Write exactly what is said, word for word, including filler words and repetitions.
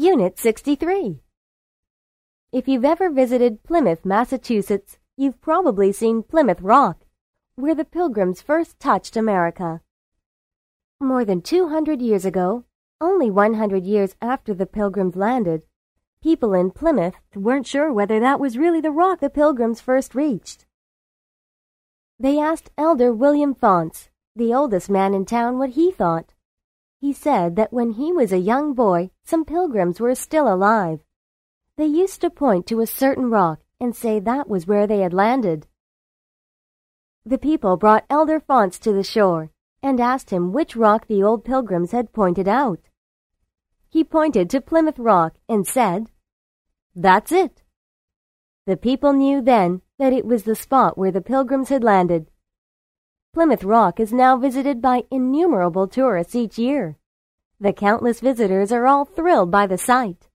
Unit sixty-three. If you've ever visited Plymouth, Massachusetts, you've probably seen Plymouth Rock, where the Pilgrims first touched America. More than two hundred years ago, only one hundred years after the Pilgrims landed, people in Plymouth weren't sure whether that was really the rock the Pilgrims first reached. They asked Elder William Faunce, the oldest man in town, what he thought. He said that when he was a young boy, some Pilgrims were still alive. They used to point to a certain rock and say that was where they had landed. The people brought Elder Faunce to the shore and asked him which rock the old Pilgrims had pointed out. He pointed to Plymouth Rock and said, "That's it." The people knew then that it was the spot where the Pilgrims had landed. Plymouth Rock is now visited by innumerable tourists each year. The countless visitors are all thrilled by the sight.